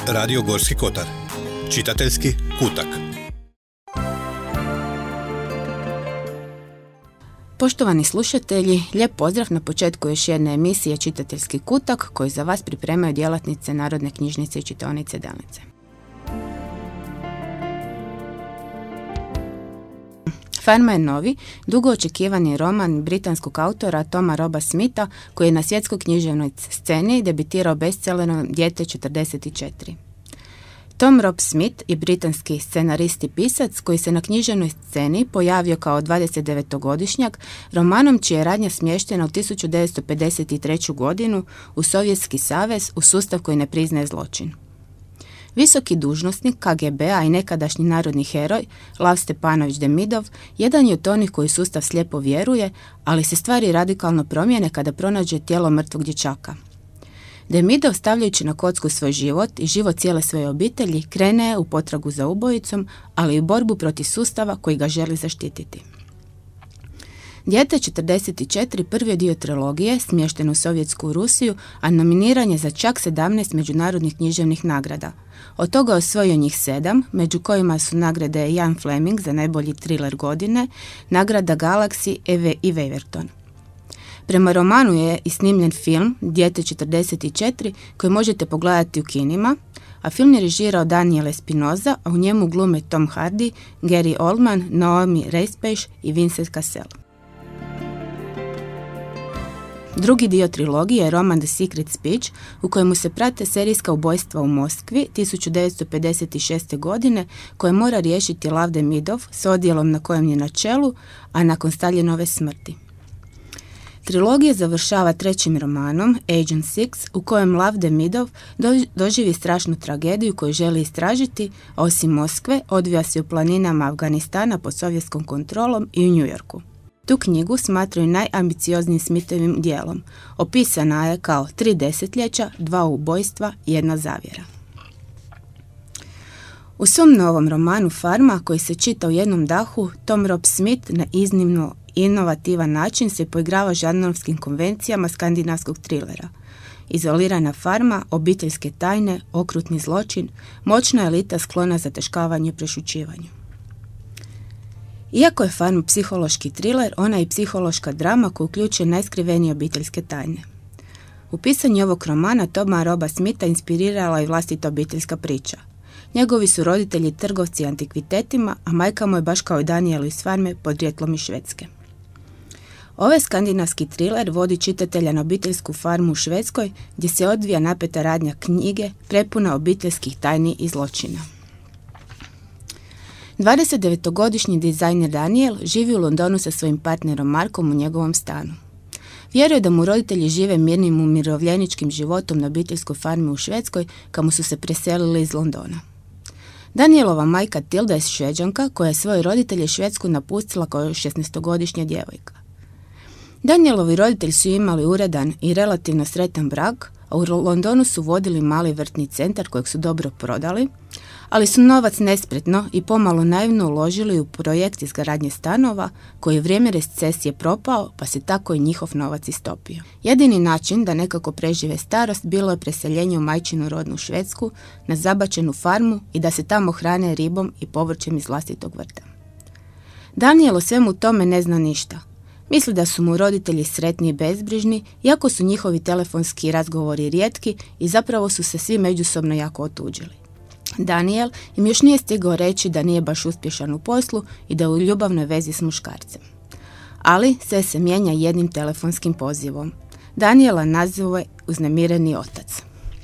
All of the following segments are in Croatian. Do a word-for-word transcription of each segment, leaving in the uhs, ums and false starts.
Radio Gorski kotar. Čitateljski kutak. Poštovani slušatelji, lijep pozdrav na početku još jedne emisije Čitateljski kutak koju za vas pripremaju djelatnice Narodne knjižnice i čitaonice Delnice. Farma je novi, dugo očekivani roman britanskog autora Toma Roba Smitha koji je na svjetskoj književnoj sceni debitirao bestsellerom Dijete četrdeset četiri. Tom Rob Smith je britanski scenarist i pisac koji se na književnoj sceni pojavio kao dvadesetdevetogodišnjak romanom čija je radnja smještena u tisuću devetsto pedeset treću. godinu u Sovjetski savez u sustav koji ne priznaje zločin. Visoki dužnosnik K G B-a i nekadašnji narodni heroj Lav Stepanović Demidov jedan je od onih koji sustav slijepo vjeruje, ali se stvari radikalno promijene kada pronađe tijelo mrtvog dječaka. Demidov, stavljajući na kocku svoj život i život cijele svoje obitelji, krene u potragu za ubojicom, ali i u borbu protiv sustava koji ga želi zaštititi. Dijete četrdeset četiri prvi je dio trilogije, smješten u Sovjetsku Rusiju, a nominiran je za čak sedamnaest međunarodnih književnih nagrada. Od toga je osvojio njih sedam, među kojima su nagrade Ian Fleming za najbolji thriller godine, nagrada Galaxy Eve i Waverton. Prema romanu je i snimljen film Dijete četrdeset četiri koji možete pogledati u kinima, a film je režirao Daniel Espinosa, a u njemu glume Tom Hardy, Gary Oldman, Naomi Rapace i Vincent Cassel. Drugi dio trilogije je roman The Secret Speech u kojemu se prate serijska ubojstva u Moskvi tisuću devetsto pedeset šeste. godine koje mora riješiti Lav Demidov s odjelom na kojem je na čelu, a nakon Staljinove smrti. Trilogija završava trećim romanom Agent Six u kojem Lav Demidov doživi strašnu tragediju koju želi istražiti, a osim Moskve odvija se u planinama Afganistana pod sovjetskom kontrolom i u New Yorku. Tu knjigu smatraju najambicioznijim Smithovim dijelom. Opisana je kao tri desetljeća, dva ubojstva i jedna zavjera. U svom novom romanu Farma, koji se čita u jednom dahu, Tom Rob Smith na iznimno inovativan način se poigrava žanrovskim konvencijama skandinavskog trilera. Izolirana farma, obiteljske tajne, okrutni zločin, moćna elita sklona zataškavanju i prešućivanju. Iako je Farma psihološki triler, ona je i psihološka drama koja uključuje najskrivenije obiteljske tajne. U pisanju ovog romana Toma Roba Smitha inspirirala i vlastita obiteljska priča. Njegovi su roditelji trgovci antikvitetima, a majka mu je baš kao i Danielu iz Farme podrijetlom iz Švedske. Ovaj skandinavski triler vodi čitatelja na obiteljsku farmu u Švedskoj gdje se odvija napeta radnja knjige prepuna obiteljskih tajni i zločina. dvadesetdevetogodišnji dizajner Daniel živi u Londonu sa svojim partnerom Markom u njegovom stanu. Vjeruje da mu roditelji žive mirnim umirovljeničkim životom na obiteljskoj farmi u Švedskoj kamo su se preselili iz Londona. Danielova majka Tilda je Šveđanka koja je svoje roditelje Švedsku napustila kao šesnaestogodišnja djevojka. Danielovi roditelji su imali uredan i relativno sretan brak, a u Londonu su vodili mali vrtni centar kojeg su dobro prodali, ali su novac nespretno i pomalo naivno uložili u projekt izgradnje stanova koji je vrijeme recesije propao, pa se tako i njihov novac istopio. Jedini način da nekako prežive starost bilo je preseljenje u majčinu rodnu Švedsku na zabačenu farmu i da se tamo hrane ribom i povrćem iz vlastitog vrta. Daniel o svemu tome ne zna ništa. Misli da su mu roditelji sretni i bezbrižni, iako su njihovi telefonski razgovori rijetki i zapravo su se svi međusobno jako otuđili. Daniel im još nije stigao reći da nije baš uspješan u poslu i da je u ljubavnoj vezi s muškarcem. Ali sve se mijenja jednim telefonskim pozivom. Daniela nazove uznemireni otac.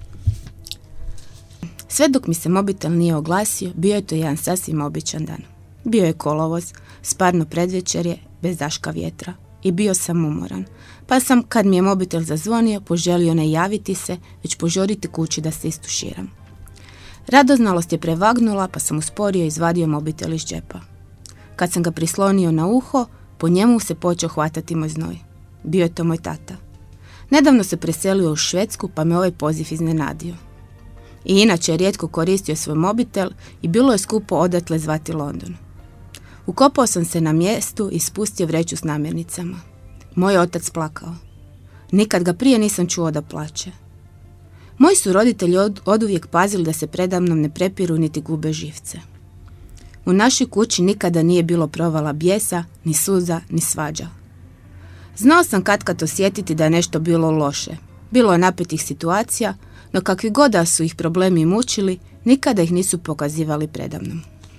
Sve dok mi se mobitel nije oglasio, bio je to jedan sasvim običan dan. Bio je kolovoz, sparno predvečerje, bez daška vjetra i bio sam umoran, pa sam, kad mi je mobitel zazvonio, poželio ne javiti se, već požuriti kući da se istuširam. Radoznalost je prevagnula, pa sam usporio izvadio mobitel iz džepa. Kad sam ga prislonio na uho, po njemu se počeo hvatati moj znoj. Bio je to moj tata. Nedavno se preselio u Švedsku, pa me ovaj poziv iznenadio. I inače je rijetko koristio svoj mobitel i bilo je skupo odatle zvati London. Ukopao sam se na mjestu i spustio vreću s namirnicama. Moj otac plakao. Nikad ga prije nisam čuo da plače. Moji su roditelji od, oduvijek pazili da se predamnom ne prepiru niti gube živce. U našoj kući nikada nije bilo provala bijesa, ni suza, ni svađa. Znao sam katkad osjetiti da je nešto bilo loše. Bilo je napetih situacija, no kakvi god da su ih problemi mučili, nikada ih nisu pokazivali predamnom.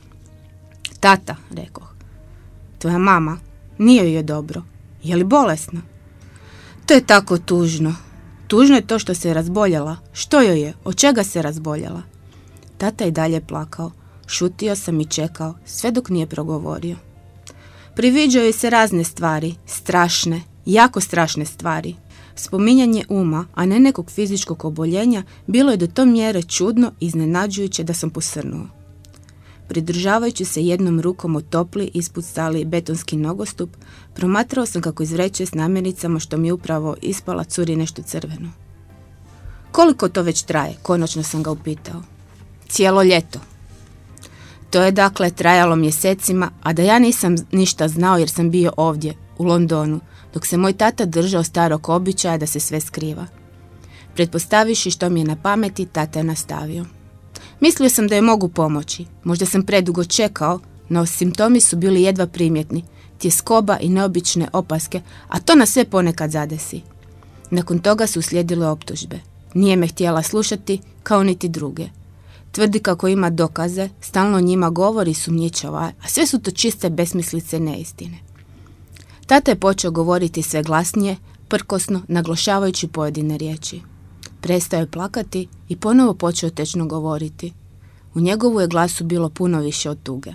Tata, rekoh, tvoja mama, nije joj dobro. Je li bolesna? To je tako tužno. Tužno je to što se je razboljela. Što joj je? Od čega se razboljela? Tata je dalje plakao. Šutio sam i čekao, sve dok nije progovorio. Priviđaju joj se razne stvari, strašne, jako strašne stvari. Spominjanje uma, a ne nekog fizičkog oboljenja, bilo je do to mjere čudno i iznenađujuće da sam posrnuo. Pridržavajući se jednom rukom od topli, ispod stali betonski nogostup, promatrao sam kako iz vreće s namirnicama što mi upravo ispala curi nešto crveno. Koliko to već traje? Konačno sam ga upitao. Cijelo ljeto. To je dakle trajalo mjesecima, a da ja nisam ništa znao jer sam bio ovdje, u Londonu, dok se moj tata držao starog običaja da se sve skriva. Pretpostaviši što mi je na pameti, tata je nastavio. Mislio sam da je mogu pomoći, možda sam predugo čekao, no simptomi su bili jedva primjetni, tjeskoba i neobične opaske, a to nas sve ponekad zadesi. Nakon toga su uslijedile optužbe. Nije me htjela slušati, kao niti druge. Tvrdi kako ima dokaze, stalno o njima govori i sumnjičava, a sve su to čiste besmislice neistine. Tata je počeo govoriti sve glasnije, prkosno, naglašavajući pojedine riječi. Prestao je plakati i ponovo počeo tečno govoriti. U njegovu je glasu bilo puno više od tuge.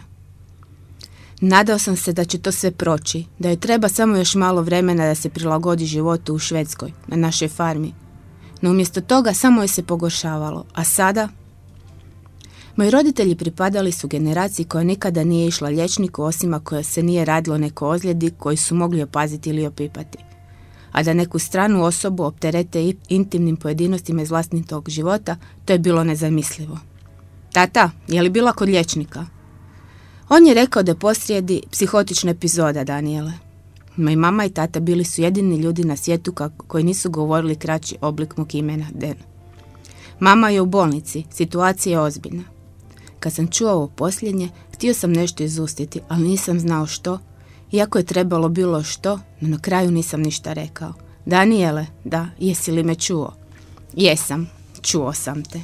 Nadao sam se da će to sve proći, da joj treba samo još malo vremena da se prilagodi životu u Švedskoj, na našoj farmi. No umjesto toga samo je se pogoršavalo, a sada... Moji roditelji pripadali su generaciji koja nikada nije išla liječniku osim ako se nije radilo neko ozljedi koji su mogli opaziti ili opipati. A da neku stranu osobu opterete intimnim pojedinostima iz vlastitog života, to je bilo nezamislivo. Tata, je li bila kod liječnika? On je rekao da je posrijedi psihotična epizoda, Daniele. Moji mama i tata bili su jedini ljudi na svijetu koji nisu govorili kraći oblik mog imena, Den. Mama je u bolnici, situacija je ozbiljna. Kad sam čuo ovo posljednje, htio sam nešto izustiti, ali nisam znao što. Iako je trebalo bilo što, no na kraju nisam ništa rekao. Daniele, da, jesi li me čuo? Jesam, čuo sam te.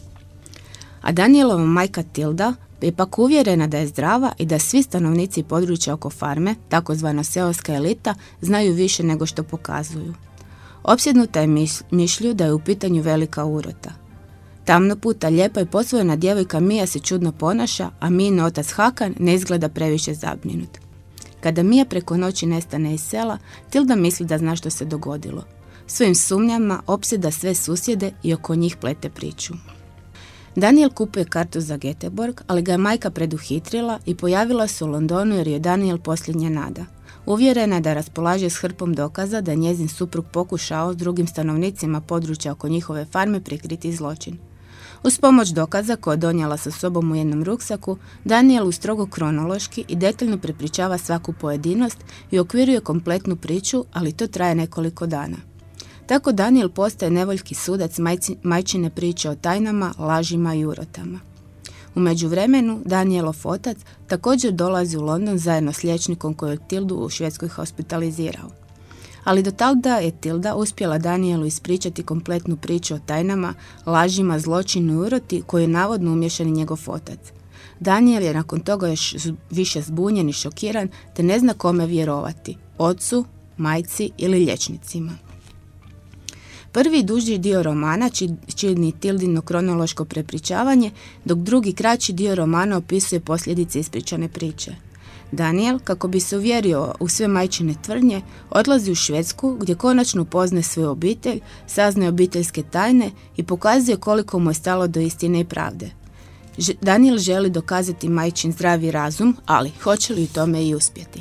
A Danielova majka Tilda je pak uvjerena da je zdrava i da svi stanovnici područja oko farme, takozvana seoska elita, znaju više nego što pokazuju. Opsjednuta je mišlju da je u pitanju velika urota. Tamnoputa, lijepa i posvojena djevojka Mija se čudno ponaša, a Mijin otac Hakan ne izgleda previše zabrinut. Kada Mija preko noći nestane iz sela, Tilda misli da zna što se dogodilo. Svojim sumnjama opsjeda sve susjede i oko njih plete priču. Daniel kupuje kartu za Göteborg, ali ga je majka preduhitrila i pojavila se u Londonu jer je Daniel posljednja nada. Uvjerena je da raspolaže s hrpom dokaza da je njezin suprug pokušao s drugim stanovnicima područja oko njihove farme prikriti zločin. Uz pomoć dokaza koje je donijela sa sobom u jednom ruksaku, Daniel strogo kronološki i detaljno prepričava svaku pojedinost i okviruje kompletnu priču, ali to traje nekoliko dana. Tako Daniel postaje nevoljki sudac majci, majčine priče o tajnama, lažima i urotama. U međuvremenu, Danielov otac također dolazi u London zajedno s liječnikom koji je Tildu u Švedskoj hospitalizirao. Ali do tada je Tilda uspjela Danielu ispričati kompletnu priču o tajnama, lažima, zločinu i uroti koji je navodno umješan njegov otac. Daniel je nakon toga još više zbunjen i šokiran te ne zna kome vjerovati, ocu, majci ili liječnicima. Prvi duži dio romana čini Tildino kronološko prepričavanje, dok drugi kraći dio romana opisuje posljedice ispričane priče. Daniel, kako bi se uvjerio u sve majčine tvrdnje, odlazi u Švedsku gdje konačno upoznaje svoju obitelj, saznaje obiteljske tajne i pokazuje koliko mu je stalo do istine i pravde. Daniel želi dokazati majčin zdravi razum, ali hoće li u tome i uspjeti?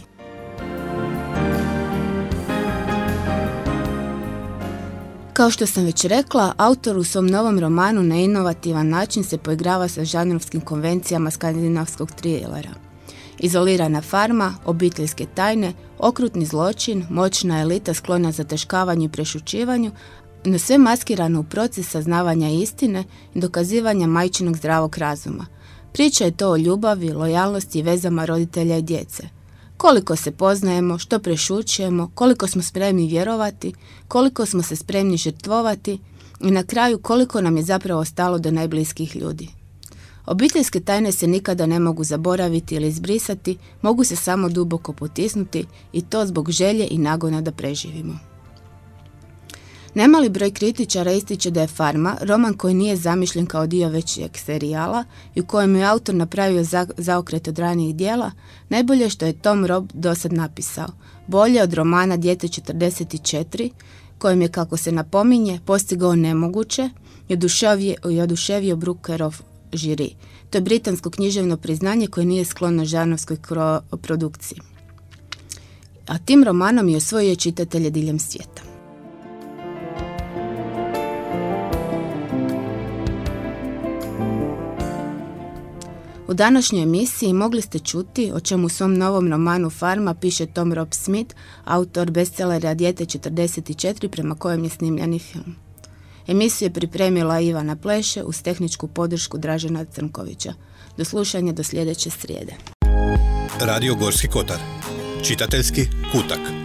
Kao što sam već rekla, autor u svom novom romanu na inovativan način se poigrava sa žanrovskim konvencijama skandinavskog trilera. Izolirana farma, obiteljske tajne, okrutni zločin, moćna elita sklona zataškavanju i prešućivanju, no sve maskirano u proces saznavanja istine i dokazivanja majčinog zdravog razuma. Priča je to o ljubavi, lojalnosti i vezama roditelja i djece. Koliko se poznajemo, što prešućujemo, koliko smo spremni vjerovati, koliko smo se spremni žrtvovati i na kraju koliko nam je zapravo stalo do najbliskih ljudi. Obiteljske tajne se nikada ne mogu zaboraviti ili izbrisati, mogu se samo duboko potisnuti i to zbog želje i nagona da preživimo. Nemali broj kritičara ističe da je Farma roman koji nije zamišljen kao dio većeg serijala i u kojem je autor napravio za, zaokret od ranijih dijela, najbolje što je Tom Robb dosad napisao, bolje od romana Dijete četrdeset četiri, kojem je, kako se napominje, postigao nemoguće i oduševio, i oduševio Brookerov žiri. To je britansko književno priznanje koje nije sklono žanrovskoj kro- produkciji. A tim romanom je osvojio čitatelje diljem svijeta. U današnjoj emisiji mogli ste čuti o čemu u svom novom romanu Farma piše Tom Robb Smith, autor bestsellera Dijete četrdeset četiri, prema kojem je snimljeni film. Emisiju je pripremila Ivana Pleše uz tehničku podršku Dražena Crnkovića. Do slušanja do sljedeće srijede. Radio Gorski kotar. Čitateljski kutak.